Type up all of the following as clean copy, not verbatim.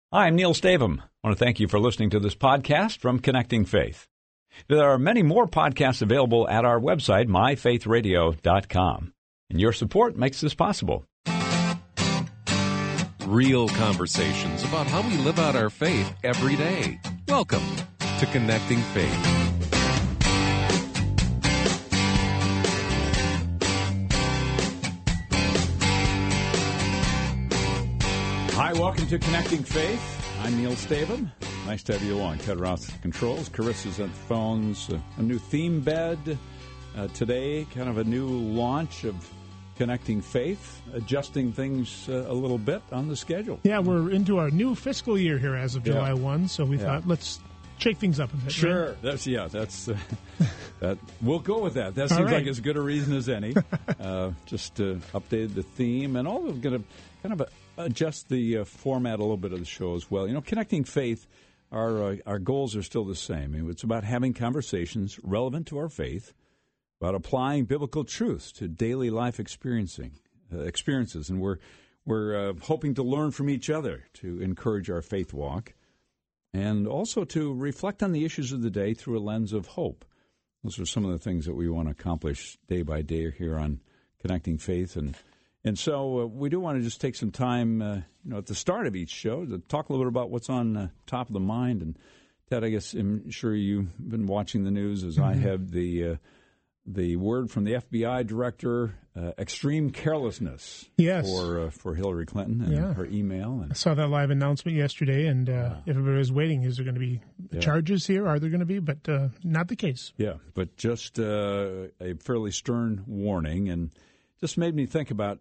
Hi, I'm Neil Stavum. I want to thank you for listening to this podcast from Connecting Faith. There are many more podcasts available at our website, myfaithradio.com. And your support makes this possible. Real conversations about how we live out our faith every day. Welcome to Connecting Faith. Hi, welcome to Connecting Faith. I'm Neil Stavum. Nice to have you along. Ted Ross at the controls. Carissa's at the phones. A new theme bed today. Kind of a new launch of Connecting Faith. Adjusting things a little bit on the schedule. Yeah, we're into our new fiscal year here as of July 1, so we thought let's shake things up a bit. Sure. Right? That's that. We'll go with that. That seems like as good a reason as any. Just updated the theme, and all of going to kind of adjust the format a little bit of the show as well. You know, Connecting Faith, our goals are still the same. I mean, it's about having conversations relevant to our faith, about applying biblical truths to daily life experiences, and we're hoping to learn from each other to encourage our faith walk, and also to reflect on the issues of the day through a lens of hope. Those are some of the things that we want to accomplish day by day here on Connecting Faith, and so we do want to just take some time, at the start of each show to talk a little bit about what's on top of the mind. And Ted, I guess I'm sure you've been watching the news as I have. The word from the FBI director, extreme carelessness for Hillary Clinton and her email. And I saw that live announcement yesterday, and everybody was waiting. Is there going to be charges here? Are there going to be? But not the case. Yeah, but just a fairly stern warning, and just made me think about,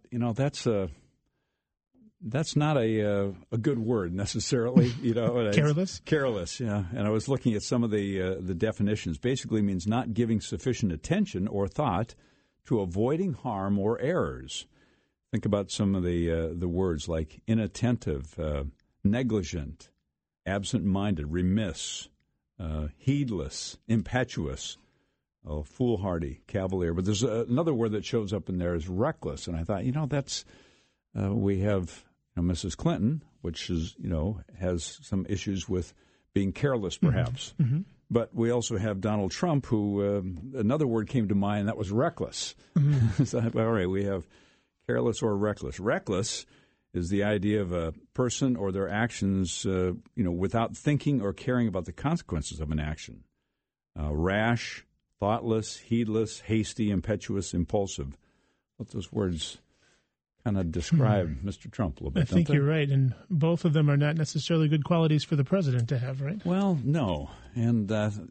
that's not a good word necessarily, Careless? Careless, yeah. And I was looking at some of the definitions. Basically means not giving sufficient attention or thought to avoiding harm or errors. Think about some of the words like inattentive, negligent, absent-minded, remiss, heedless, impetuous, foolhardy, cavalier. But there's another word that shows up in there is reckless. And I thought, that's we have Mrs. Clinton, which is, has some issues with being careless, perhaps. Mm-hmm. But we also have Donald Trump, who another word came to mind, and that was reckless. Mm-hmm. So, all right, we have careless or reckless. Reckless is the idea of a person or their actions, without thinking or caring about the consequences of an action. Rash, thoughtless, heedless, hasty, impetuous, impulsive. What those words kind of describe Mr. Trump a little bit, I think you're right, and both of them are not necessarily good qualities for the president to have, right? Well, no, and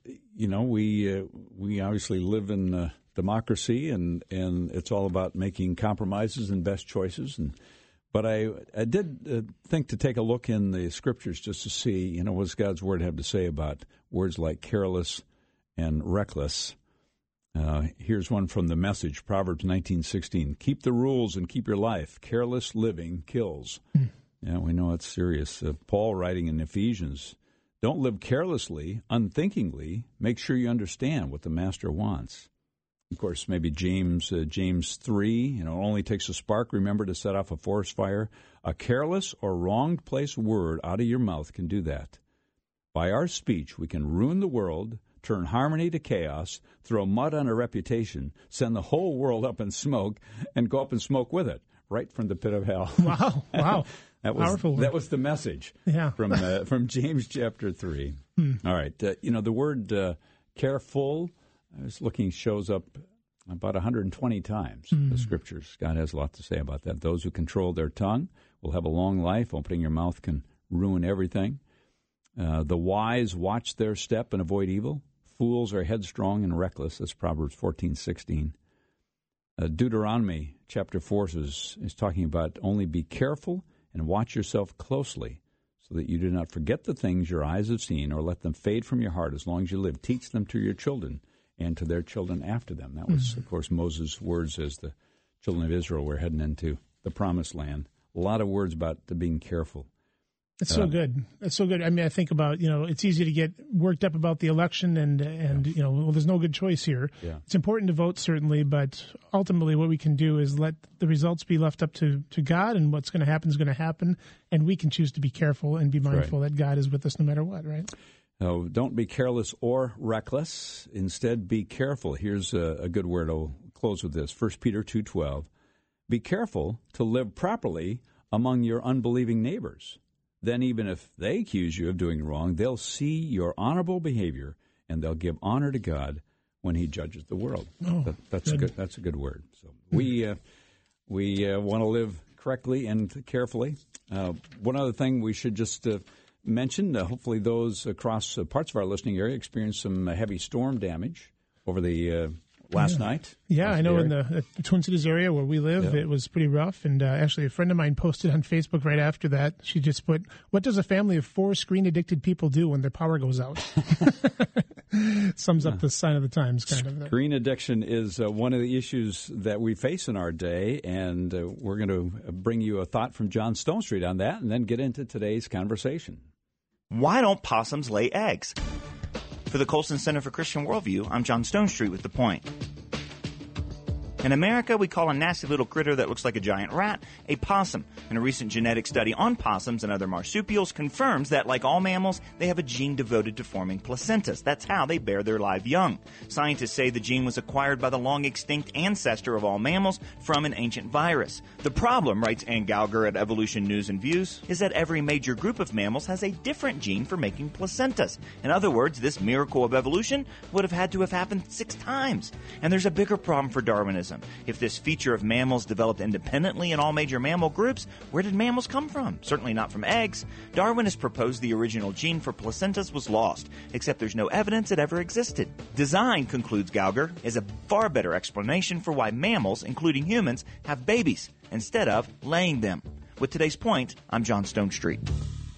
we obviously live in democracy, and it's all about making compromises and best choices. But I did think to take a look in the scriptures just to see, what does God's word have to say about words like careless and reckless. Here's one from the Message, Proverbs 19:16. Keep the rules and keep your life. Careless living kills. Yeah, we know it's serious. Paul writing in Ephesians, don't live carelessly, unthinkingly. Make sure you understand what the master wants. Of course, maybe James 3, it only takes a spark, remember, to set off a forest fire. A careless or wrong-placed word out of your mouth can do that. By our speech, we can ruin the world, turn harmony to chaos, throw mud on a reputation, send the whole world up in smoke, and go up in smoke with it, right from the pit of hell. Wow. Powerful. That was the Message from James chapter 3. All right. The word careful, I was looking, shows up about 120 times in the Scriptures. God has a lot to say about that. Those who control their tongue will have a long life. Opening your mouth can ruin everything. The wise watch their step and avoid evil. Fools are headstrong and reckless. That's Proverbs 14:16. Deuteronomy chapter 4 is talking about only be careful and watch yourself closely so that you do not forget the things your eyes have seen or let them fade from your heart as long as you live. Teach them to your children and to their children after them. That was, of course, Moses' words as the children of Israel were heading into the promised land. A lot of words about being careful. It's so good. It's so good. I mean, I think about, it's easy to get worked up about the election and there's no good choice here. Yeah. It's important to vote, certainly, but ultimately what we can do is let the results be left up to God, and what's going to happen is going to happen, and we can choose to be careful and be mindful that God is with us no matter what, right? No, don't be careless or reckless. Instead, be careful. Here's a good word. I'll close with this. 1 Peter 2:12. Be careful to live properly among your unbelieving neighbors. Then even if they accuse you of doing wrong, they'll see your honorable behavior, and they'll give honor to God when He judges the world. That's good. That's a good word. So we want to live correctly and carefully. One other thing we should just mention: hopefully, those across parts of our listening area experienced some heavy storm damage over the last night. Yeah, I know in the Twin Cities area where we live, it was pretty rough. And actually, a friend of mine posted on Facebook right after that. She just put, "What does a family of 4 screen-addicted people do when their power goes out?" Sums up the sign of the times, kind of. Screen addiction is one of the issues that we face in our day, and we're going to bring you a thought from John Stonestreet on that, and then get into today's conversation. Why don't possums lay eggs? For the Colson Center for Christian Worldview, I'm John Stonestreet with The Point. In America, we call a nasty little critter that looks like a giant rat a possum. And a recent genetic study on possums and other marsupials confirms that, like all mammals, they have a gene devoted to forming placentas. That's how they bear their live young. Scientists say the gene was acquired by the long-extinct ancestor of all mammals from an ancient virus. The problem, writes Ann Gauger at Evolution News and Views, is that every major group of mammals has a different gene for making placentas. In other words, this miracle of evolution would have had to have happened 6 times. And there's a bigger problem for Darwinism. If this feature of mammals developed independently in all major mammal groups, where did mammals come from? Certainly not from eggs. Darwin has proposed the original gene for placentas was lost, except there's no evidence it ever existed. Design, concludes Gauger, is a far better explanation for why mammals, including humans, have babies instead of laying them. With today's point, I'm John Stonestreet.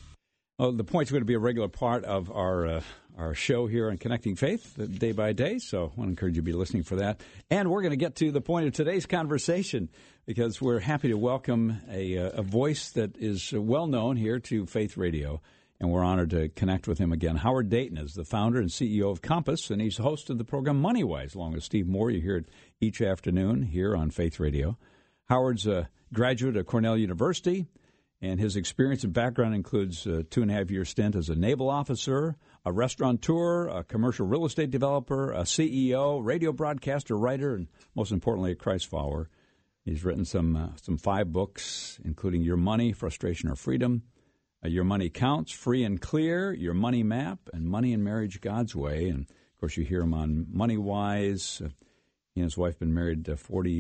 Well, the Point's going to be a regular part of our show here on Connecting Faith day by day, so I want to encourage you to be listening for that. And we're going to get to the point of today's conversation because we're happy to welcome a voice that is well known here to Faith Radio, and we're honored to connect with him again. Howard Dayton is the founder and CEO of Compass, and he's host of the program MoneyWise, along with Steve Moore. You hear it each afternoon here on Faith Radio. Howard's a graduate of Cornell University, and his experience and background includes a 2.5-year stint as a naval officer, a restaurateur, a commercial real estate developer, a CEO, radio broadcaster, writer, and most importantly, a Christ follower. He's written some 5 books, including Your Money, Frustration or Freedom, Your Money Counts, Free and Clear, Your Money Map, and Money and Marriage God's Way. And, of course, you hear him on MoneyWise. He and his wife have been married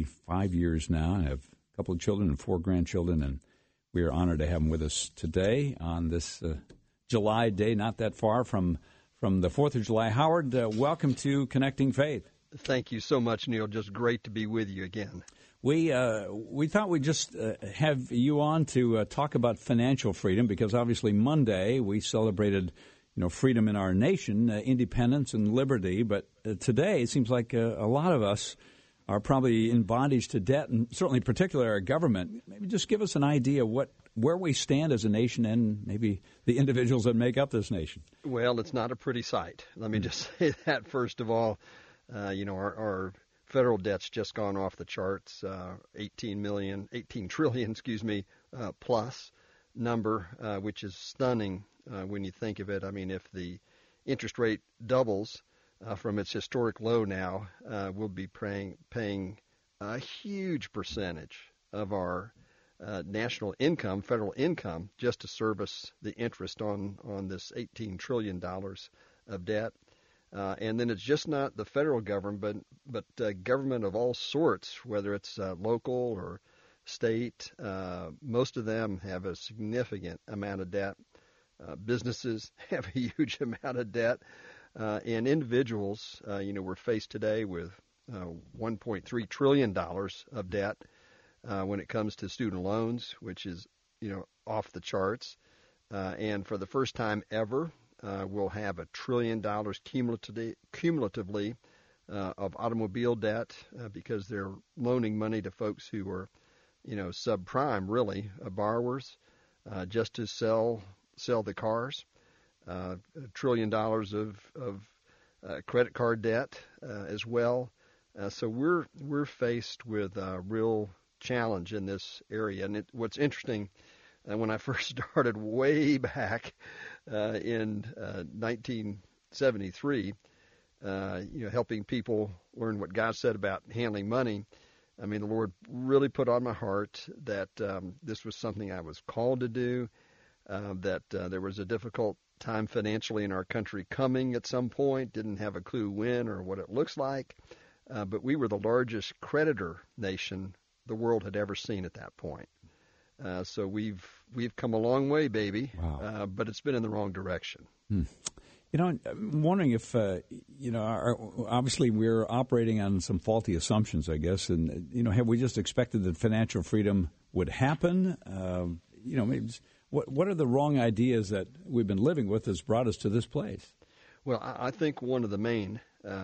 45 years now and have a couple of children and 4 grandchildren, and we are honored to have him with us today on this July day, not that far from the 4th of July. Howard, welcome to Connecting Faith. Thank you so much, Neil. Just great to be with you again. We thought we'd just have you on to talk about financial freedom because obviously Monday we celebrated freedom in our nation, independence and liberty. But today it seems like a lot of us are probably in bondage to debt, and certainly particularly our government. Maybe just give us an idea where we stand as a nation and maybe the individuals that make up this nation. Well, it's not a pretty sight. Let me just say that first of all. Our federal debt's just gone off the charts, 18 trillion, plus number, which is stunning when you think of it. I mean, if the interest rate doubles from its historic low now, we'll be paying a huge percentage of our national income, federal income, just to service the interest on this $18 trillion of debt. And then it's just not the federal government, but government of all sorts, whether it's local or state. Most of them have a significant amount of debt. Businesses have a huge amount of debt. And individuals, we're faced today with $1.3 trillion of debt when it comes to student loans, which is, off the charts. And for the first time ever, we'll have $1 trillion cumulatively of automobile debt because they're loaning money to folks who are, subprime, really, borrowers, just to sell sell the cars, $1 trillion of credit card debt as well. So we're faced with a real challenge in this area. And what's interesting, when I first started way back in 1973, helping people learn what God said about handling money, I mean, the Lord really put on my heart that this was something I was called to do, that there was a difficult time financially in our country coming at some point, didn't have a clue when or what it looks like, but we were the largest creditor nation the world had ever seen at that point. So we've come a long way, baby, wow. But it's been in the wrong direction. I'm wondering if, obviously we're operating on some faulty assumptions, I guess, and, have we just expected that financial freedom would happen? Maybe what are the wrong ideas that we've been living with that's brought us to this place? Well, I think one of the main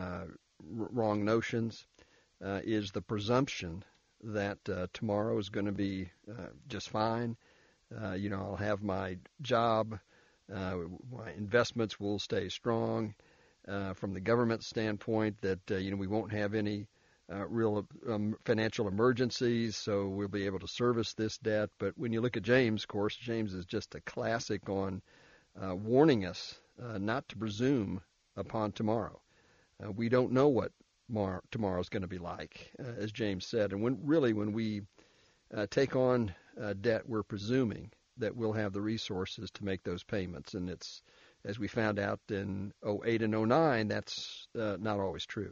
wrong notions is the presumption that tomorrow is going to be just fine. I'll have my job. My investments will stay strong. From the government standpoint, that we won't have any real financial emergencies, so we'll be able to service this debt. But when you look at James, of course, James is just a classic on warning us not to presume upon tomorrow. We don't know what tomorrow is going to be like, as James said. And when we take on debt, we're presuming that we'll have the resources to make those payments. And it's, as we found out in 2008 and 2009, that's not always true.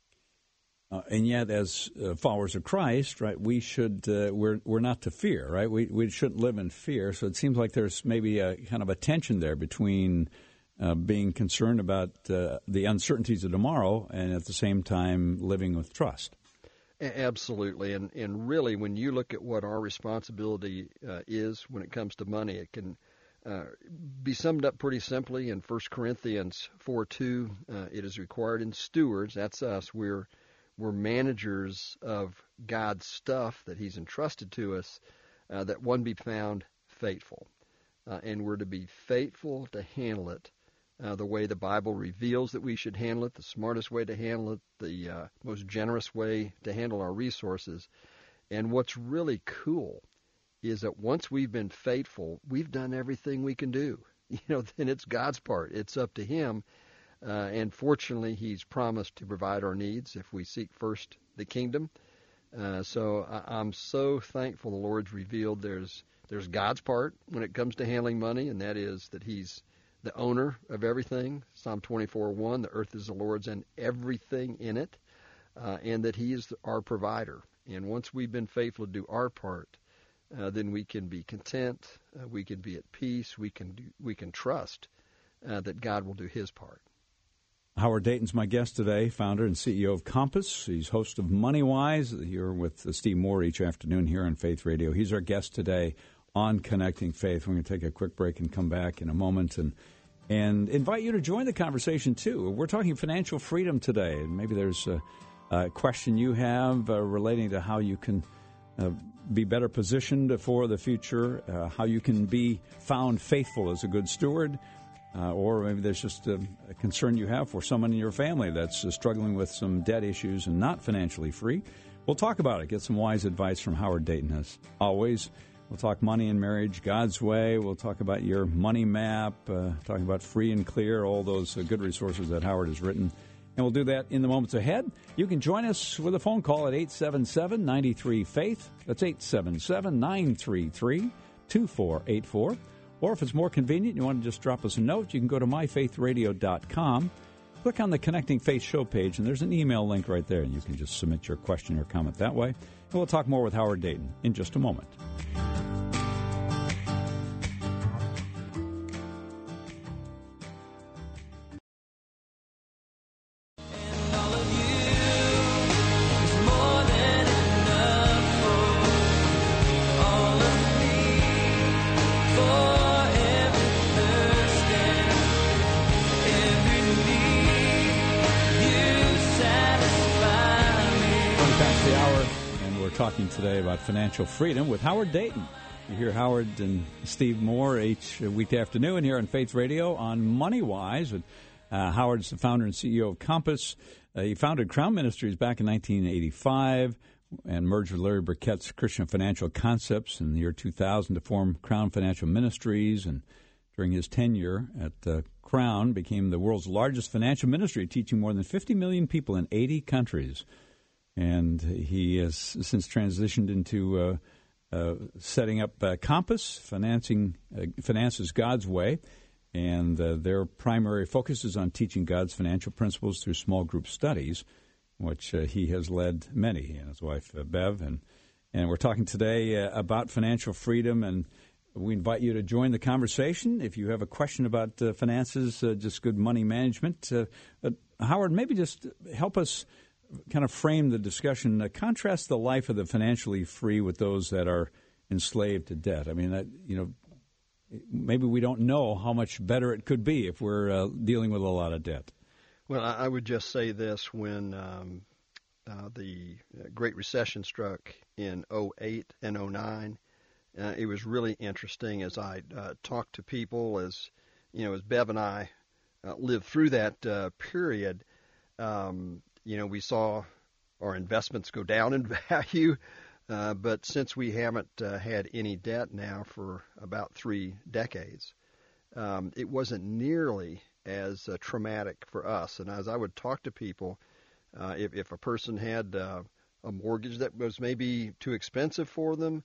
And yet, as followers of Christ, right, we should we're not to fear, right? We shouldn't live in fear. So it seems like there's maybe a kind of a tension there between being concerned about the uncertainties of tomorrow and at the same time living with trust. Absolutely. And really, when you look at what our responsibility is when it comes to money, it can be summed up pretty simply in 1 Corinthians 4:2. It is required in stewards, that's us, we're managers of God's stuff that He's entrusted to us, that one be found faithful. And we're to be faithful to handle it the way the Bible reveals that we should handle it, the smartest way to handle it, the most generous way to handle our resources. And what's really cool is that once we've been faithful, we've done everything we can do. Then it's God's part. It's up to Him. And fortunately, He's promised to provide our needs if we seek first the kingdom. So I'm so thankful the Lord's revealed there's God's part when it comes to handling money, and that is that He's the owner of everything. Psalm 24:1, the earth is the Lord's and everything in it, and that He is our provider. And once we've been faithful to do our part, then we can be content, we can be at peace, we can trust that God will do His part. Howard Dayton's my guest today, founder and CEO of Compass. He's host of MoneyWise here with Steve Moore each afternoon here on Faith Radio. He's our guest today on Connecting Faith. We're going to take a quick break and come back in a moment and invite you to join the conversation, too. We're talking financial freedom today, and maybe there's a question you have relating to how you can be better positioned for the future, how you can be found faithful as a good steward, or maybe there's just a concern you have for someone in your family that's struggling with some debt issues and not financially free. We'll talk about it, get some wise advice from Howard Dayton, as always. We'll talk money and marriage God's way. We'll talk about your money map, talking about Free and Clear, all those good resources that Howard has written. And we'll do that in the moments ahead. You can join us with a phone call at 877-93-FAITH. That's 877-933-2484. Or if it's more convenient, you want to just drop us a note, you can go to myfaithradio.com. Click on the Connecting Faith show page, and there's an email link right there. And you can just submit your question or comment that way. And we'll talk more with Howard Dayton in just a moment. Talking today about financial freedom with Howard Dayton. You hear Howard and Steve Moore each week afternoon here on Faith Radio on MoneyWise. And Howard's the founder and CEO of Compass. He founded Crown Ministries back in 1985 and merged with Larry Burkett's Christian Financial Concepts in the year 2000 to form Crown Financial Ministries. And during his tenure at Crown, became the world's largest financial ministry, teaching more than 50 million people in 80 countries. And he has since transitioned into setting up Compass, finances God's way. And their primary focus is on teaching God's financial principles through small group studies, which he has led many, he and his wife, Bev. And we're talking today about financial freedom, and we invite you to join the conversation. If you have a question about finances, just good money management. Howard, maybe just help us kind of frame the discussion. Contrast the life of the financially free with those that are enslaved to debt. I mean, maybe we don't know how much better it could be if we're dealing with a lot of debt. Well, I would just say this. When the Great Recession struck in 2008 and 2009, it was really interesting as I talked to people, as Bev and I lived through that period. We saw our investments go down in value. But since we haven't had any debt now for about 3 decades, it wasn't nearly as traumatic for us. And as I would talk to people, if a person had a mortgage that was maybe too expensive for them,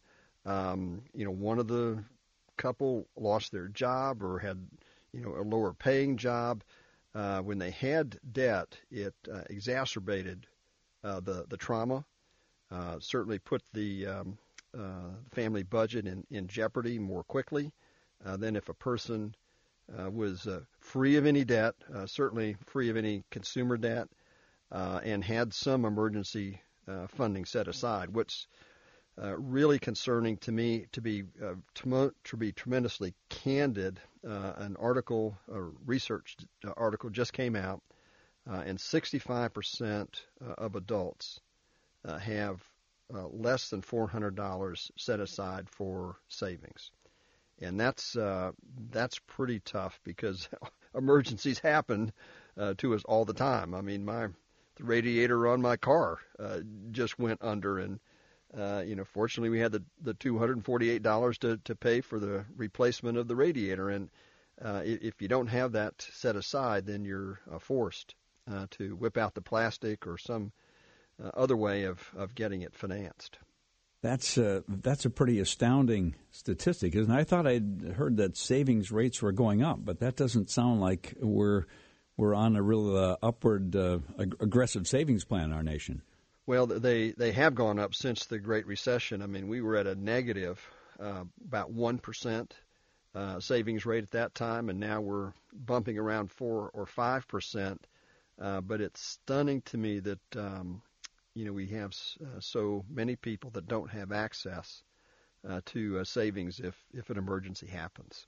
one of the couple lost their job or had a lower paying job, when they had debt, it exacerbated the trauma. Certainly put the family budget in jeopardy more quickly than if a person was free of any debt, certainly free of any consumer debt, and had some emergency funding set aside. What's really concerning to me, to be tremendously candid, an article, a research article just came out, and 65% of adults have less than $400 set aside for savings. And that's pretty tough because emergencies happen to us all the time. I mean, the radiator on my car just went under, and fortunately we had the $248 to pay for the replacement of the radiator. And if you don't have that set aside, then you're forced to whip out the plastic or some other way of getting it financed. That's a pretty astounding statistic, isn't it? I thought I'd heard that savings rates were going up, but that doesn't sound like we're on a real upward aggressive savings plan in our nation. Well, they have gone up since the Great Recession. I mean, we were at a negative about 1% savings rate at that time, and now we're bumping around 4 or 5%. But it's stunning to me that we have so many people that don't have access to savings if an emergency happens.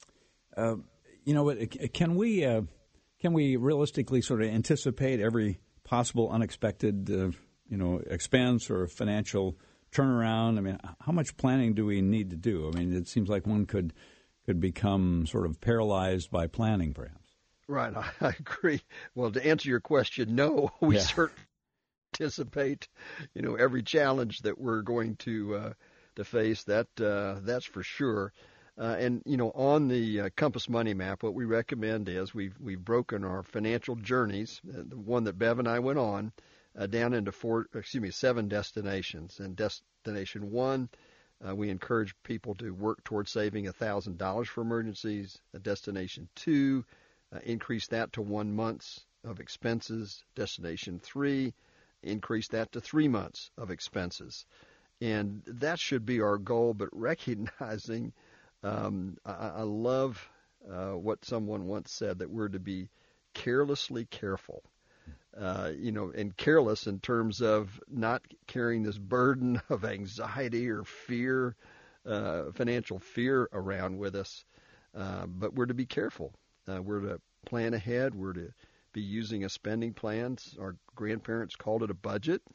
Can we realistically sort of anticipate every possible unexpected expense or financial turnaround? I mean, how much planning do we need to do? I mean, it seems like one could become sort of paralyzed by planning, perhaps. Right, I agree. Well, to answer your question, no, we certainly anticipate, every challenge that we're going to face. That's for sure. And on the Compass Money Map, what we recommend is we've broken our financial journeys, the one that Bev and I went on, down into 7 destinations. And destination 1, we encourage people to work towards saving $1,000 for emergencies. Destination 2, increase that to 1 month of expenses. Destination 3, increase that to 3 months of expenses. And that should be our goal, but recognizing, I love what someone once said, that we're to be carelessly careful. And careless in terms of not carrying this burden of anxiety or fear, financial fear around with us. But we're to be careful. We're to plan ahead. We're to be using a spending plan. Our grandparents called it a budget.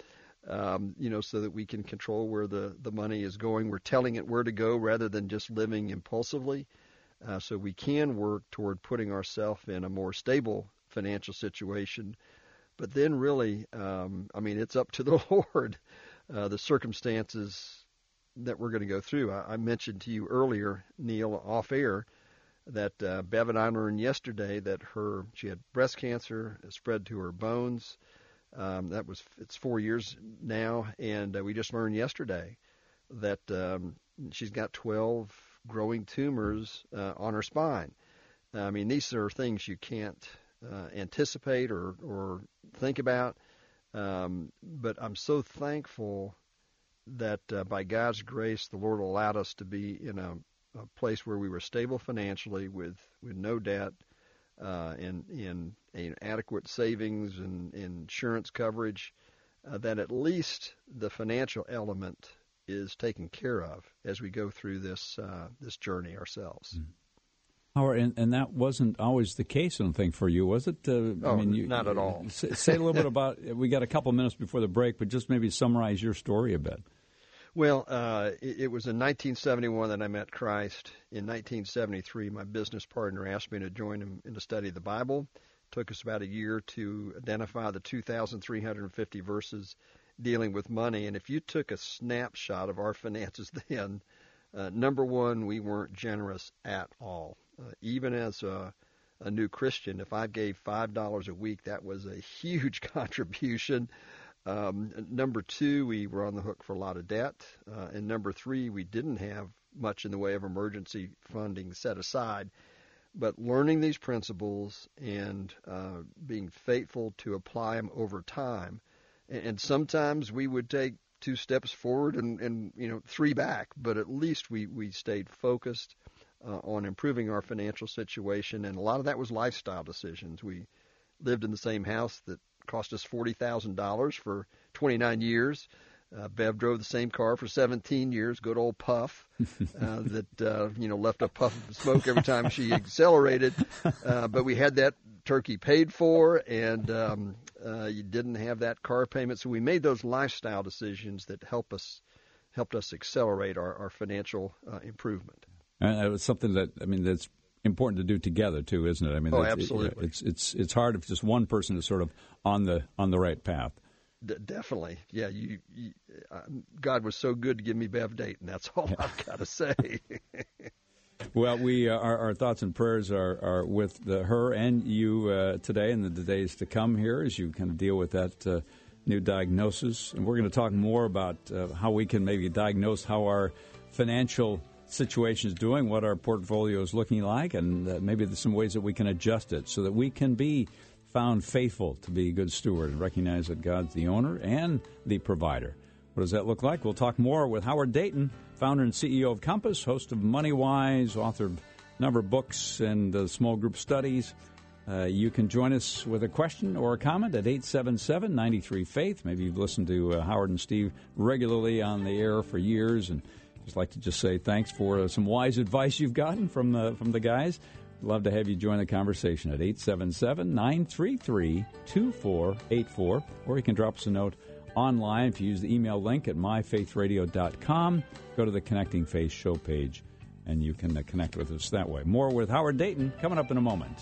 so that we can control where the money is going. We're telling it where to go rather than just living impulsively. So we can work toward putting ourselves in a more stable financial situation. But then really, it's up to the Lord, the circumstances that we're going to go through. I mentioned to you earlier, Neil, off air, that Bev and I learned yesterday that she had breast cancer, it spread to her bones. It's 4 years now, and we just learned yesterday that she's got 12 growing tumors on her spine. These are things you can't anticipate or think about, but I'm so thankful that by God's grace, the Lord allowed us to be in a place where we were stable financially with no debt, in adequate savings and insurance coverage, that at least the financial element is taken care of as we go through this journey ourselves. Mm-hmm. Howard, and that wasn't always the case, I don't think, for you, was it? Not at all. Say a little bit about, we got a couple minutes before the break, but just maybe summarize your story a bit. Well, it was in 1971 that I met Christ. In 1973, my business partner asked me to join him in the study of the Bible. It took us about a year to identify the 2,350 verses dealing with money. And if you took a snapshot of our finances then, number one, we weren't generous at all. Even as a new Christian, if I gave $5 a week, that was a huge contribution. Number two, we were on the hook for a lot of debt. And number three, we didn't have much in the way of emergency funding set aside. But learning these principles and being faithful to apply them over time. And sometimes we would take 2 steps forward and 3 back, but at least we stayed focused on improving our financial situation. And a lot of that was lifestyle decisions. We lived in the same house that cost us $40,000 for 29 years. Bev drove the same car for 17 years, good old Puff, that left a puff of smoke every time she accelerated. But we had that turkey paid for, and you didn't have that car payment. So we made those lifestyle decisions that helped us accelerate our financial improvement. And it was something that's important to do together too, isn't it? Absolutely. It's hard if just one person is sort of on the right path. Definitely, yeah. God was so good to give me Bev Dayton. That's all I've got to say. Well, our thoughts and prayers are with her and you today and the days to come here as you kind of deal with that new diagnosis. And we're going to talk more about how we can maybe diagnose how our financial situation is doing, what our portfolio is looking like, and maybe there's some ways that we can adjust it so that we can be found faithful to be a good steward and recognize that God's the owner and the provider. What does that look like? We'll talk more with Howard Dayton, founder and CEO of Compass, host of MoneyWise, author of a number of books and small group studies. You can join us with a question or a comment at 877-93-FAITH. Maybe you've listened to Howard and Steve regularly on the air for years and just like to just say thanks for some wise advice you've gotten from the guys. Love to have you join the conversation at 877-933-2484, or you can drop us a note online if you use the email link at myfaithradio.com. Go to the Connecting Faith show page, and you can connect with us that way. More with Howard Dayton coming up in a moment.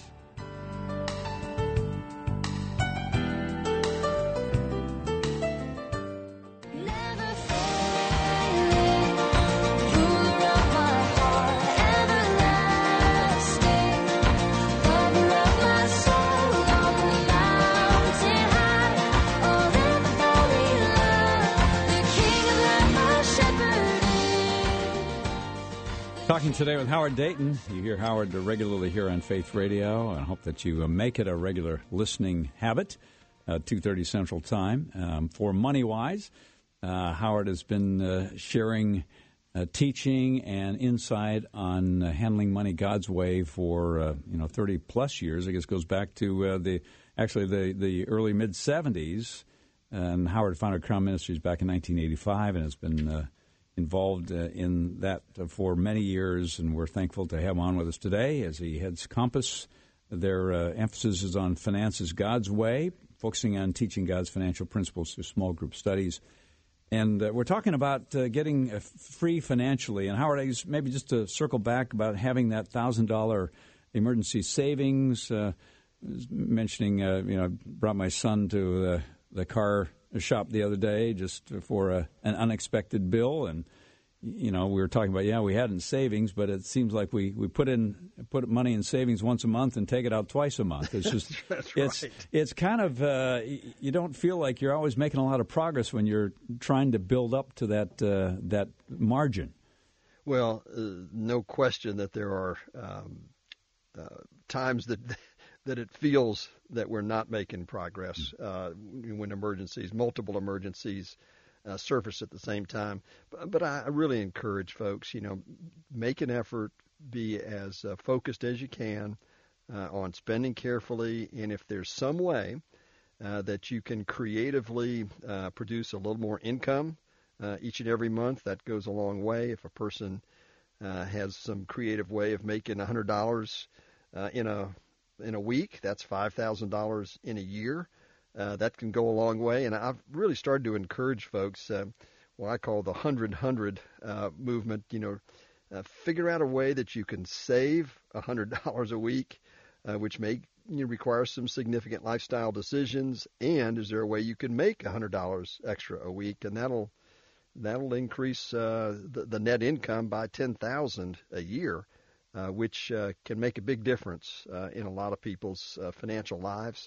Talking today with Howard Dayton. You hear Howard regularly here on Faith Radio, and I hope that you make it a regular listening habit, 2:30 Central Time. For MoneyWise, Howard has been sharing teaching and insight on handling money God's way for 30-plus years. I guess goes back to the early mid-'70s. And Howard founded Crown Ministries back in 1985 and has been involved in that for many years, and we're thankful to have him on with us today as he heads Compass. Their emphasis is on finances God's way focusing on teaching God's financial principles through small group studies. And we're talking about getting free financially. And Howard, maybe just to circle back about having that $1,000 emergency savings, mentioning, I brought my son to the car shop the other day just for an unexpected bill. And, we were talking about, we had it in savings, but it seems like we put money in savings once a month and take it out twice a month. It's just, right. It's kind of, you don't feel like you're always making a lot of progress when you're trying to build up to that margin. Well, no question that there are times that it feels that we're not making progress when multiple emergencies surface at the same time. But I really encourage folks, make an effort, be as focused as you can on spending carefully, and if there's some way that you can creatively produce a little more income each and every month, that goes a long way. If a person has some creative way of making $100 in a week, that's $5,000 in a year. That can go a long way. And I've really started to encourage folks what I call the 100-100 movement. Figure out a way that you can save $100 a week, which may require some significant lifestyle decisions. And is there a way you can make $100 extra a week, and that'll increase the net income by $10,000 a year, which can make a big difference in a lot of people's financial lives.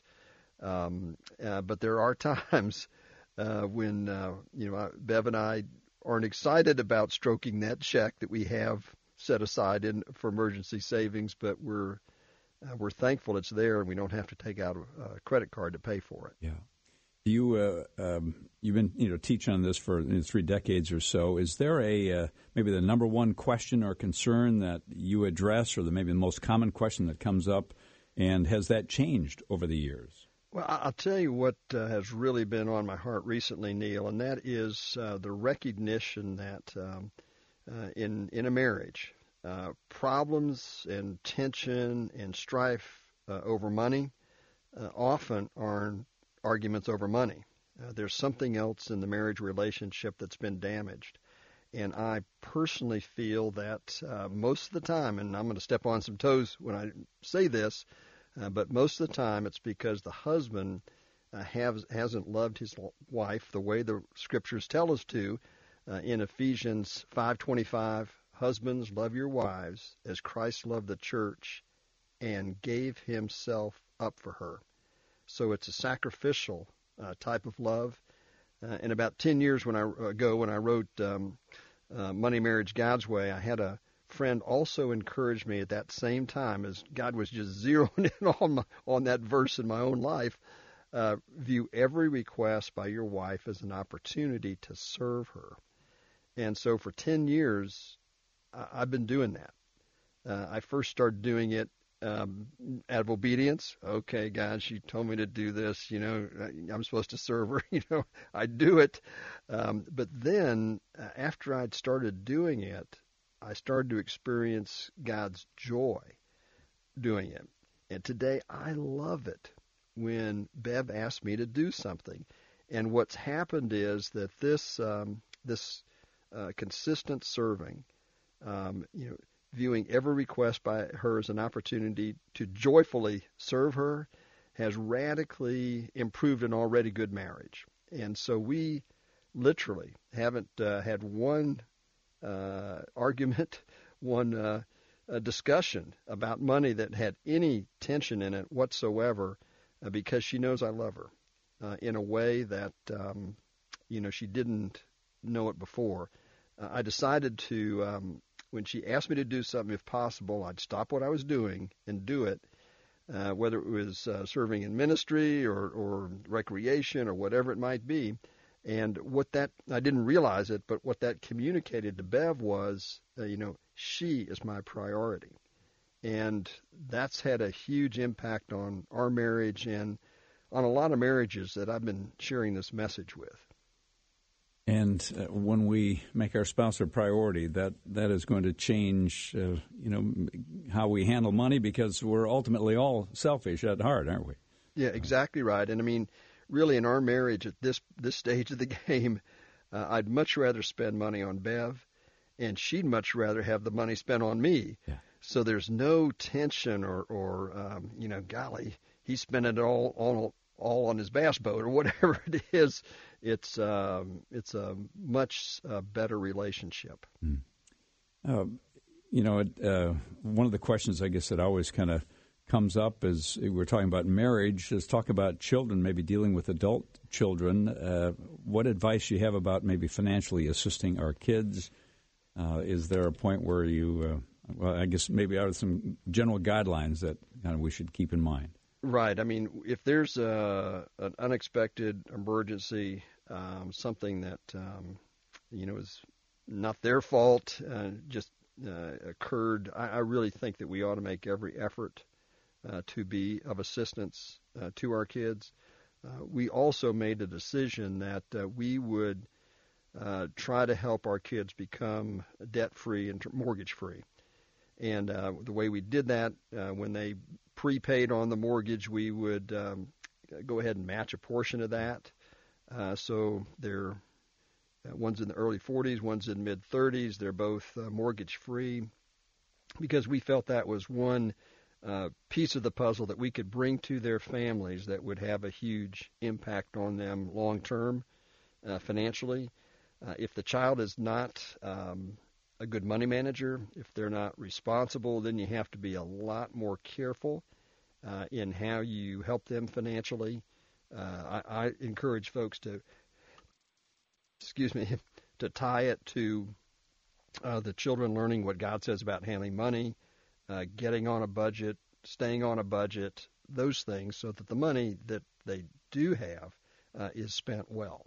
But there are times when Bev and I aren't excited about stroking that check that we have set aside for emergency savings, but we're thankful it's there, and we don't have to take out a credit card to pay for it. Yeah. You've been teaching on this for 3 decades or so. Is there maybe the number one question or concern that you address, or maybe the most common question that comes up, and has that changed over the years? Well, I'll tell you what has really been on my heart recently, Neil, and that is the recognition that in a marriage, problems and tension and strife over money often are arguments over money. There's something else in the marriage relationship that's been damaged. And I personally feel that most of the time, and I'm going to step on some toes when I say this, but most of the time it's because the husband hasn't loved his wife the way the Scriptures tell us to. In Ephesians 5:25, husbands, love your wives as Christ loved the church and gave himself up for her. So it's a sacrificial type of love. And about 10 years ago when I wrote Money, Marriage, God's Way, I had a friend also encourage me at that same time, as God was just zeroing in on that verse in my own life, view every request by your wife as an opportunity to serve her. And so for 10 years, I've been doing that. I first started doing it out of obedience. Okay, God, she told me to do this, I'm supposed to serve her, I do it. But then after I'd started doing it, I started to experience God's joy doing it. And today I love it when Bev asks me to do something. And what's happened is that this consistent serving, viewing every request by her as an opportunity to joyfully serve her, has radically improved an already good marriage. And so we literally haven't had one argument, one discussion about money that had any tension in it whatsoever, because she knows I love her in a way that she didn't know it before. I decided to, when she asked me to do something, if possible, I'd stop what I was doing and do it, whether it was serving in ministry or recreation or whatever it might be. And I didn't realize it, but what that communicated to Bev was, she is my priority. And that's had a huge impact on our marriage and on a lot of marriages that I've been sharing this message with. And when we make our spouse a priority, that is going to change, how we handle money, because we're ultimately all selfish at heart, aren't we? Yeah, exactly right. And I mean, really, in our marriage at this stage of the game, I'd much rather spend money on Bev, and she'd much rather have the money spent on me. Yeah. So there's no tension or golly, he's spending it all on his bass boat or whatever it is. It's a much better relationship. One of the questions I guess that always kind of comes up as we're talking about marriage is talk about children, maybe dealing with adult children. What advice you have about maybe financially assisting our kids? Is there a point where you, I guess maybe out of some general guidelines that kind of we should keep in mind? Right. I mean, if there's an unexpected emergency, something that is not their fault, just occurred, I really think that we ought to make every effort to be of assistance to our kids. We also made a decision that we would try to help our kids become debt-free and mortgage-free. And the way we did that, when they prepaid on the mortgage, we would go ahead and match a portion of that. So they're one's in the early 40s, one's in mid-30s. They're both mortgage-free because we felt that was one piece of the puzzle that we could bring to their families that would have a huge impact on them long-term financially. If the child is not a good money manager, if they're not responsible, then you have to be a lot more careful in how you help them financially. I encourage folks to tie it to the children learning what God says about handling money, getting on a budget, staying on a budget, those things, so that the money that they do have is spent well.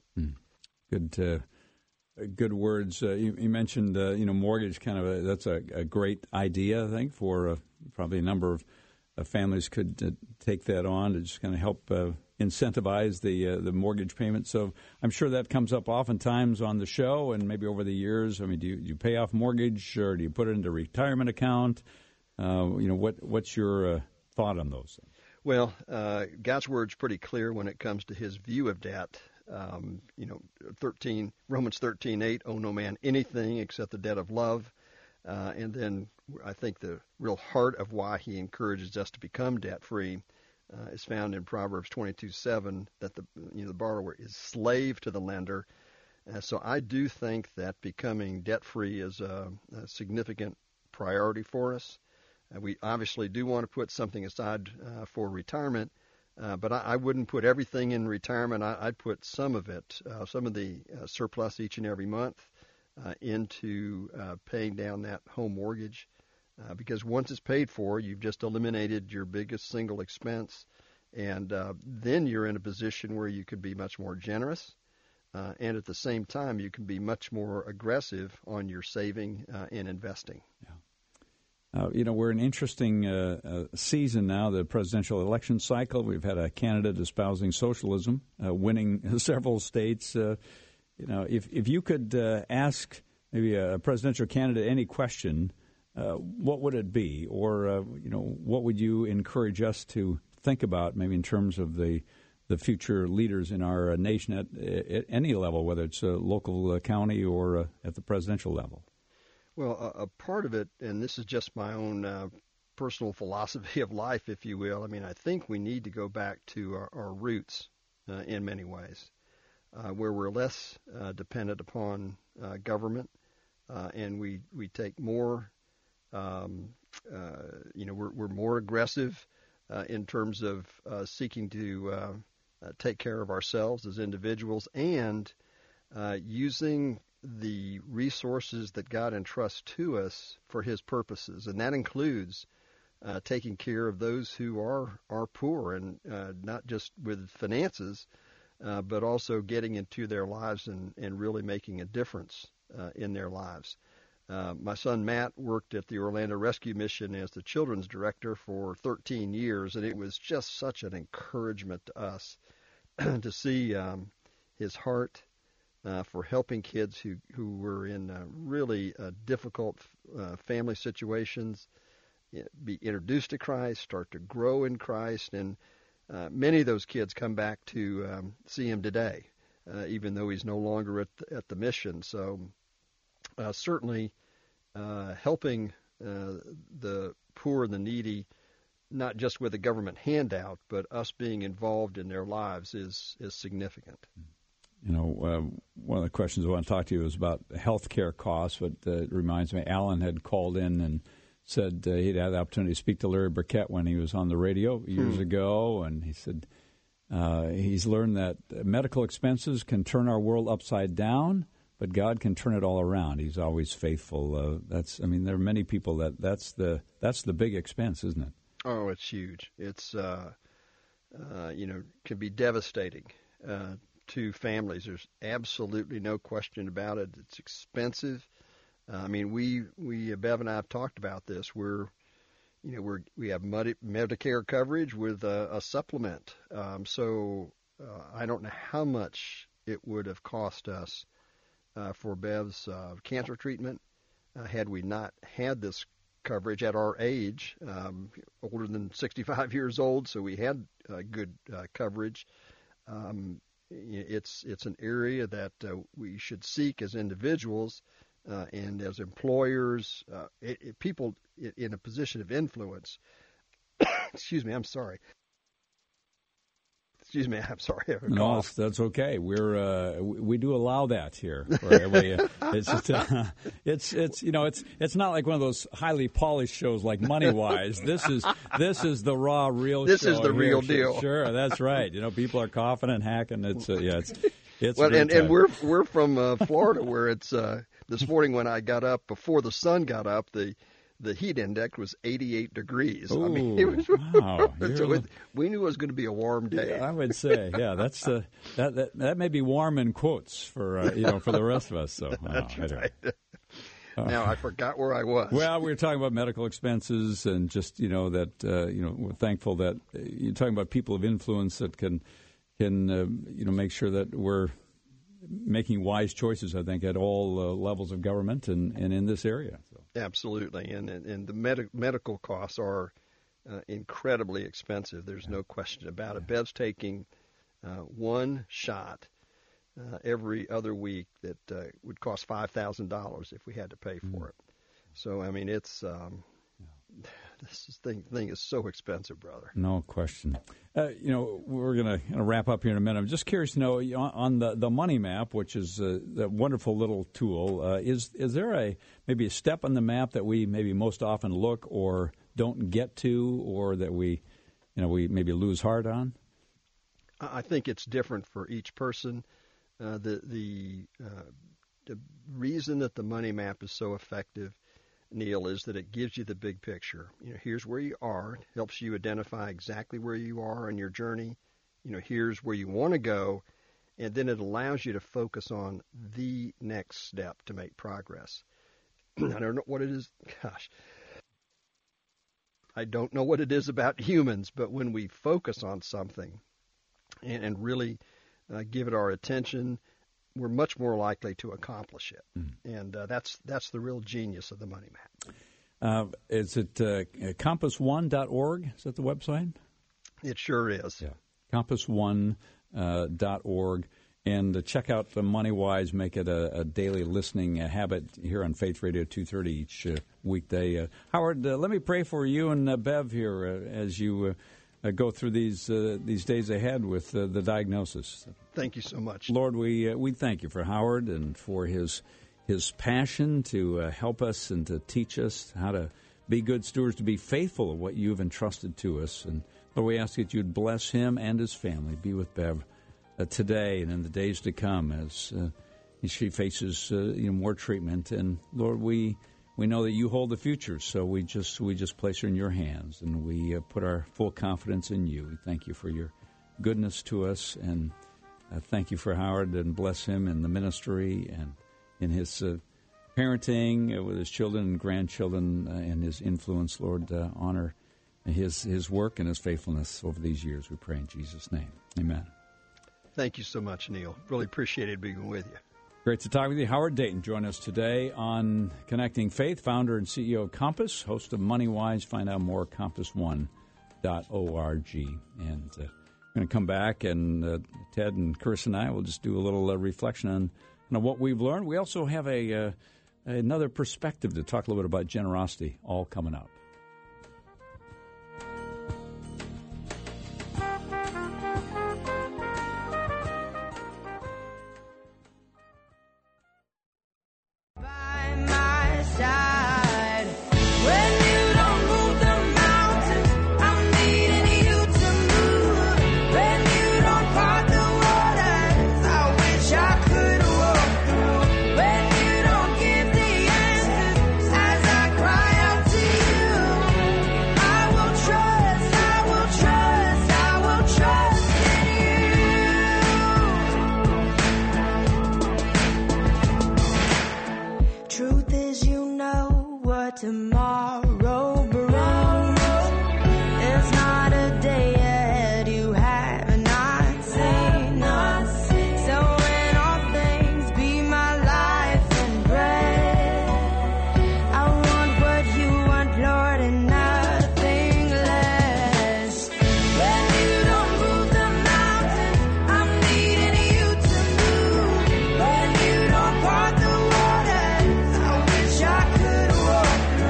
Good words. You mentioned, mortgage. That's a great idea. I think for probably a number of families could take that on to just kind of help incentivize the mortgage payment. So I'm sure that comes up oftentimes on the show, and maybe over the years. I mean, do you pay off mortgage, or do you put it into a retirement account? What's your thought on those things? Well, God's word's pretty clear when it comes to His view of debt. Romans 13:8, owe no man anything except the debt of love. And then I think the real heart of why He encourages us to become debt-free is found in Proverbs 22:7, that the borrower is slave to the lender. So I do think that becoming debt-free is a significant priority for us. We obviously do want to put something aside for retirement, but I wouldn't put everything in retirement. I'd put some of it, some of the surplus each and every month into paying down that home mortgage, because once it's paid for, you've just eliminated your biggest single expense, and then you're in a position where you could be much more generous, and at the same time you can be much more aggressive on your saving and investing. Yeah. We're in an interesting season now, the presidential election cycle. We've had a candidate espousing socialism, winning several states. If you could ask maybe a presidential candidate any question, what would it be? Or, what would you encourage us to think about maybe in terms of the future leaders in our nation at any level, whether it's local, county, or at the presidential level? Well, a part of it, and this is just my own personal philosophy of life, if you will, I mean, I think we need to go back to our roots in many ways, where we're less dependent upon government, and we take more, we're more aggressive in terms of seeking to take care of ourselves as individuals, and using the resources that God entrusts to us for His purposes, and that includes taking care of those who are poor, and not just with finances, but also getting into their lives and really making a difference in their lives. My son Matt worked at the Orlando Rescue Mission as the children's director for 13 years, and it was just such an encouragement to us to see his heart for helping kids who were in really difficult family situations, be introduced to Christ, start to grow in Christ. And many of those kids come back to see him today, even though he's no longer at the mission. So certainly helping the poor and the needy, not just with a government handout, but us being involved in their lives is significant. You know, one of the questions I want to talk to you is about health care costs, but it reminds me, Alan had called in and said he'd had the opportunity to speak to Larry Burkett when he was on the radio years ago, and he said he's learned that medical expenses can turn our world upside down, but God can turn it all around. He's always faithful. There are many people that's the big expense, isn't it? Oh, it's huge. It's can be devastating to families. There's absolutely no question about it. It's expensive. We Bev and I have talked about this. We have Medicare coverage with a supplement. So I don't know how much it would have cost us for Bev's cancer treatment had we not had this coverage at our age, older than 65 years old. So we had good coverage. It's an area that we should seek as individuals and as employers, people in a position of influence. Excuse me, I'm sorry. No, that's okay. We do allow that here. It's just it's not like one of those highly polished shows like Money Wise. This is the raw, real. This show is the real deal. Sure, that's right. People are coughing and hacking. It's well, and we're from Florida, where it's this morning when I got up before the sun got up, the heat index was 88 degrees. Ooh, it was wow. we knew it was going to be a warm day. Yeah, I would say, that's that may be warm in quotes for the rest of us. So that's right. Now I forgot where I was. Well, we were talking about medical expenses and just we're thankful that you're talking about people of influence that can make sure that we're making wise choices, I think, at all levels of government and in this area. So. Absolutely, and the medical costs are incredibly expensive. There's no question about it. Bev's taking one shot every other week that would cost $5,000 if we had to pay for it. So, it's this thing is so expensive, brother. No question. We're going to wrap up here in a minute. I'm just curious to know, on the Money Map, which is a wonderful little tool, is there maybe a step on the map that we maybe most often look or don't get to, or that we maybe lose heart on? I think it's different for each person. The reason that the Money Map is so effective, Neil, is that it gives you the big picture. Here's where you are. It helps you identify exactly where you are in your journey. Here's where you want to go. And then it allows you to focus on the next step to make progress. I don't know what it is. Gosh. I don't know what it is about humans, but when we focus on something and really give it our attention, we're much more likely to accomplish it. And that's the real genius of the Money Map. Is it compass1.org? Is that the website? It sure is. Yeah, compass1.org. And check out the MoneyWise. Make it a daily listening habit here on Faith Radio 230 each weekday. Howard, let me pray for you and Bev here as you go through these days ahead with the diagnosis. Thank you so much. Lord, we thank you for Howard and for his passion to help us and to teach us how to be good stewards, to be faithful of what you've entrusted to us. And Lord, we ask that you'd bless him and his family. Be with Bev today and in the days to come as she faces more treatment. And Lord, we know that you hold the future, so we just place her in your hands, and we put our full confidence in you. We thank you for your goodness to us, and thank you for Howard, and bless him in the ministry and in his parenting with his children and grandchildren and his influence. Lord, honor his work and his faithfulness over these years. We pray in Jesus' name. Amen. Thank you so much, Neil. Really appreciated being with you. Great to talk with you. Howard Dayton join us today on Connecting Faith, founder and CEO of Compass, host of MoneyWise. Find out more at compass1.org. And We're going to come back, and Ted and Chris and I will just do a little reflection on what we've learned. We also have another perspective to talk a little bit about generosity, all coming up. Tomorrow brings. It's not a day ahead you have not seen. So in all things be my life and bread. I want what you want, Lord, and nothing less. When you don't move the mountains, I'm needing you to move. When you don't part the waters, I wish I could walk.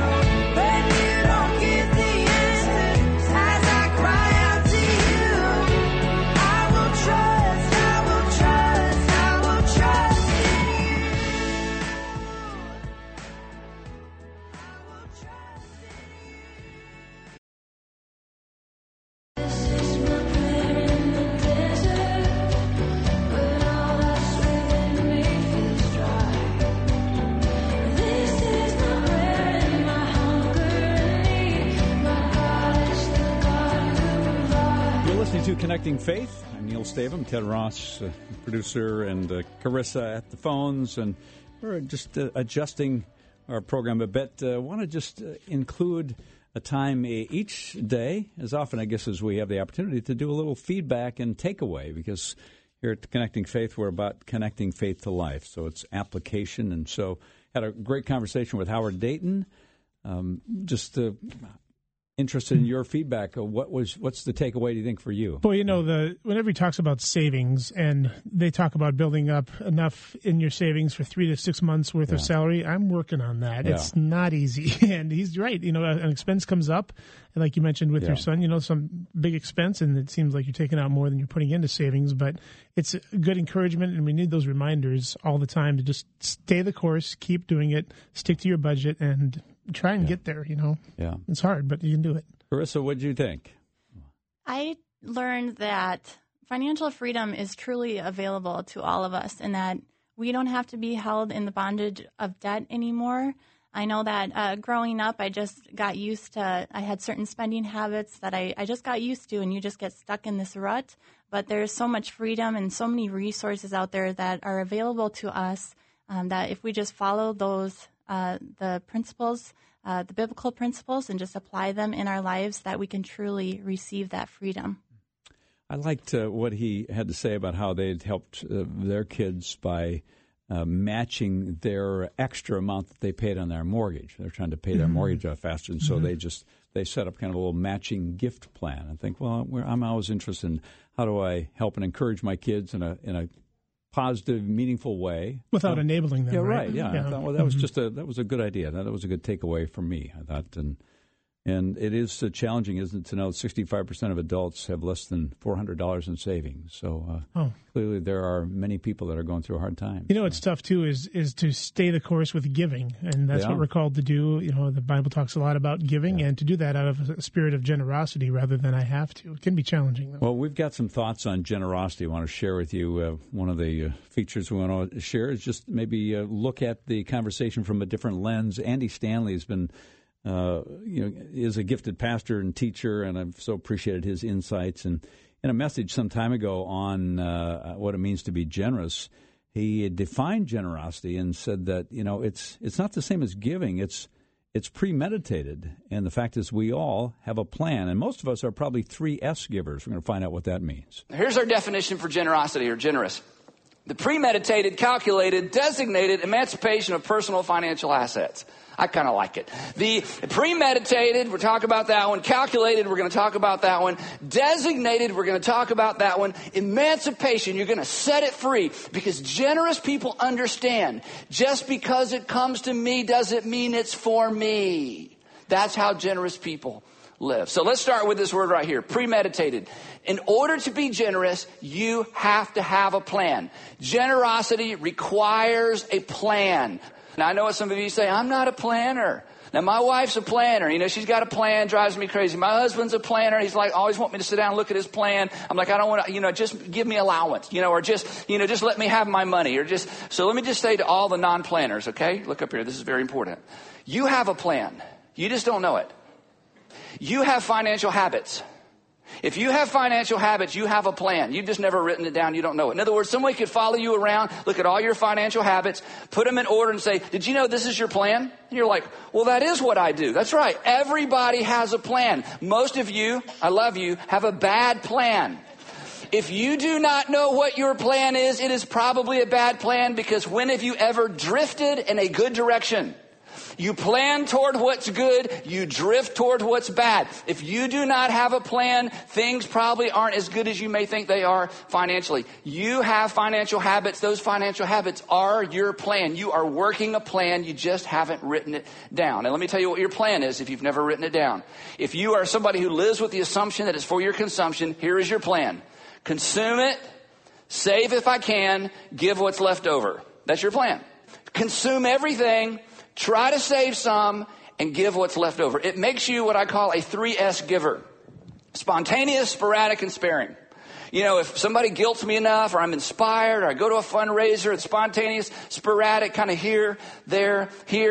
To Connecting Faith. I'm Neil Stavum, Ted Ross, producer, and Carissa at the phones, and we're just adjusting our program a bit. Want to just include a time each day, as often, I guess, as we have the opportunity, to do a little feedback and takeaway, because here at Connecting Faith, we're about connecting faith to life, so it's application. And so had a great conversation with Howard Dayton, interested in your feedback. What's the takeaway, do you think, for you? Well, whenever he talks about savings, and they talk about building up enough in your savings for 3 to 6 months worth of salary, I'm working on that. Yeah. It's not easy. And he's right. An expense comes up, and like you mentioned with your son, some big expense, and it seems like you're taking out more than you're putting into savings. But it's a good encouragement, and we need those reminders all the time to just stay the course, keep doing it, stick to your budget, and try and get there, Yeah. It's hard, but you can do it. Carissa, what did you think? I learned that financial freedom is truly available to all of us, and that we don't have to be held in the bondage of debt anymore. I know that growing up, I just got used to, I had certain spending habits that I just got used to, and you just get stuck in this rut. But there's so much freedom and so many resources out there that are available to us that if we just follow those the principles, the biblical principles, and just apply them in our lives, that we can truly receive that freedom. I liked what he had to say about how they'd helped their kids by matching their extra amount that they paid on their mortgage. They're trying to pay their mortgage off faster, and so they set up kind of a little matching gift plan. I think, well, I'm always interested in how do I help and encourage my kids in a positive, meaningful way without enabling them. Yeah, right. Yeah. I thought, well, that was that was a good idea. That was a good takeaway for me. I thought, and it is challenging, isn't it, to know 65% of adults have less than $400 in savings. So clearly, there are many people that are going through a hard time. What's tough too is to stay the course with giving, and that's what we're called to do. The Bible talks a lot about giving, and to do that out of a spirit of generosity rather than I have to. It can be challenging, though. Well, we've got some thoughts on generosity I want to share with you. One of the features we want to share is just maybe look at the conversation from a different lens. Andy Stanley has been is a gifted pastor and teacher, and I've so appreciated his insights. And in a message some time ago on what it means to be generous, he defined generosity and said that it's not the same as giving. It's premeditated, and the fact is we all have a plan, and most of us are probably 3S givers. We're going to find out what that means. Here's our definition for generosity or generous. The premeditated, calculated, designated emancipation of personal financial assets. I kind of like it. The premeditated, we're talking about that one. Calculated, we're going to talk about that one. Designated, we're going to talk about that one. Emancipation, you're going to set it free, because generous people understand just because it comes to me doesn't mean it's for me. That's how generous people live. So let's start with this word right here, premeditated. In order to be generous, you have to have a plan. Generosity requires a plan. Now, I know what some of you say, I'm not a planner. Now, my wife's a planner. You know, she's got a plan, drives me crazy. My husband's a planner. He's like, always want me to sit down and look at his plan. I'm like, I don't want to, just give me allowance, or just let me have my money, so let me just say to all the non-planners, okay? Look up here. This is very important. You have a plan. You just don't know it. You have financial habits. If you have financial habits, you have a plan. You've just never written it down. You don't know it. In other words, somebody could follow you around, look at all your financial habits, put them in order and say, did you know this is your plan? And you're like, well, that is what I do. That's right. Everybody has a plan. Most of you, I love you, have a bad plan. If you do not know what your plan is, it is probably a bad plan, because when have you ever drifted in a good direction? You plan toward what's good, you drift toward what's bad. If you do not have a plan, things probably aren't as good as you may think they are financially. You have financial habits. Those financial habits are your plan. You are working a plan. You just haven't written it down. And let me tell you what your plan is if you've never written it down. If you are somebody who lives with the assumption that it's for your consumption, here is your plan. Consume it, save if I can, give what's left over. That's your plan. Consume everything, try to save some, and give what's left over. It makes you what I call a 3S giver. Spontaneous, sporadic, and sparing. If somebody guilts me enough, or I'm inspired, or I go to a fundraiser, it's spontaneous, sporadic, kind of here, there,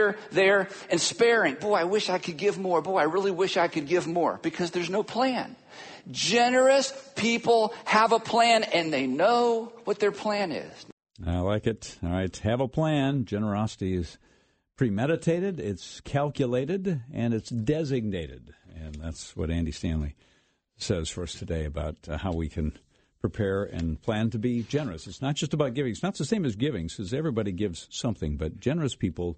and sparing. Boy, I wish I could give more. Boy, I really wish I could give more, because there's no plan. Generous people have a plan, and they know what their plan is. I like it. All right, have a plan. Generosity is premeditated, it's calculated, and it's designated. And that's what Andy Stanley says for us today about how we can prepare and plan to be generous. It's not just about giving. It's not the same as giving, because everybody gives something. But generous people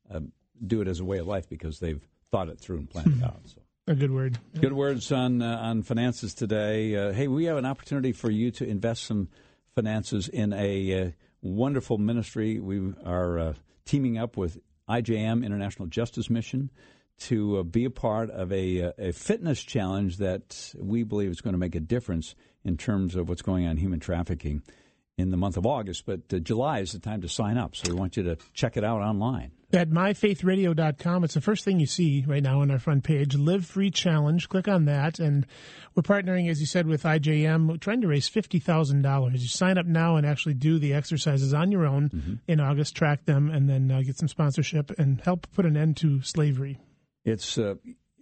do it as a way of life because they've thought it through and planned it out. So. A good word. Good words on finances today. Hey, we have an opportunity for you to invest some finances in a wonderful ministry. We are teaming up with IJM, International Justice Mission, to be a part of a fitness challenge that we believe is going to make a difference in terms of what's going on in human trafficking in the month of August. But July is the time to sign up, so we want you to check it out online. At myfaithradio.com, it's the first thing you see right now on our front page, Live Free Challenge. Click on that, and we're partnering, as you said, with IJM. We're trying to raise $50,000. You sign up now and actually do the exercises on your own in August, track them, and then get some sponsorship and help put an end to slavery. It's a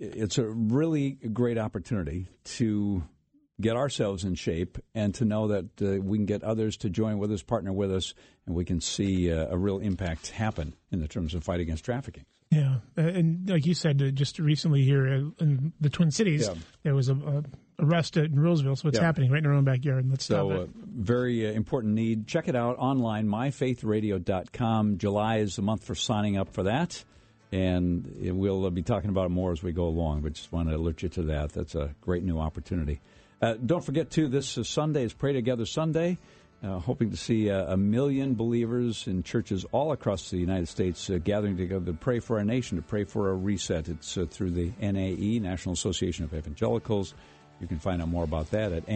really great opportunity to get ourselves in shape and to know that we can get others to join with us, partner with us, and we can see a real impact happen in the terms of fight against trafficking. Yeah, and like you said, just recently here in the Twin Cities, there was a arrest in Roseville, so it's happening right in our own backyard. Let's stop it. Very important need. Check it out online, myfaithradio.com. July is the month for signing up for that, and we'll be talking about it more as we go along, but just want to alert you to that. That's a great new opportunity. Don't forget, too, this Sunday is Pray Together Sunday. Hoping to see 1 million believers in churches all across the United States gathering together to pray for our nation, to pray for a reset. It's through the NAE, National Association of Evangelicals. You can find out more about that at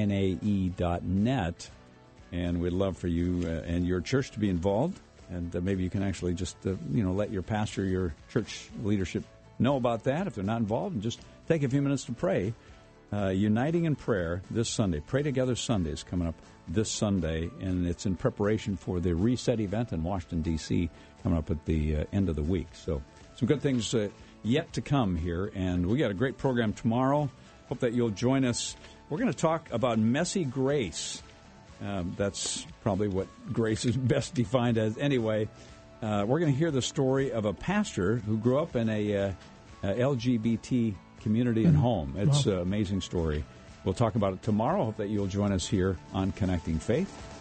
nae.net. And we'd love for you and your church to be involved. And maybe you can actually just, let your pastor, your church leadership know about that if they're not involved, and just take a few minutes to pray. Uniting in Prayer this Sunday. Pray Together Sunday is coming up this Sunday, and it's in preparation for the Reset event in Washington, D.C., coming up at the end of the week. So some good things yet to come here, and we got a great program tomorrow. Hope that you'll join us. We're going to talk about messy grace. That's probably what grace is best defined as anyway. We're going to hear the story of a pastor who grew up in a LGBT community and home. It's an amazing story. We'll talk about it tomorrow. Hope that you'll join us here on Connecting Faith.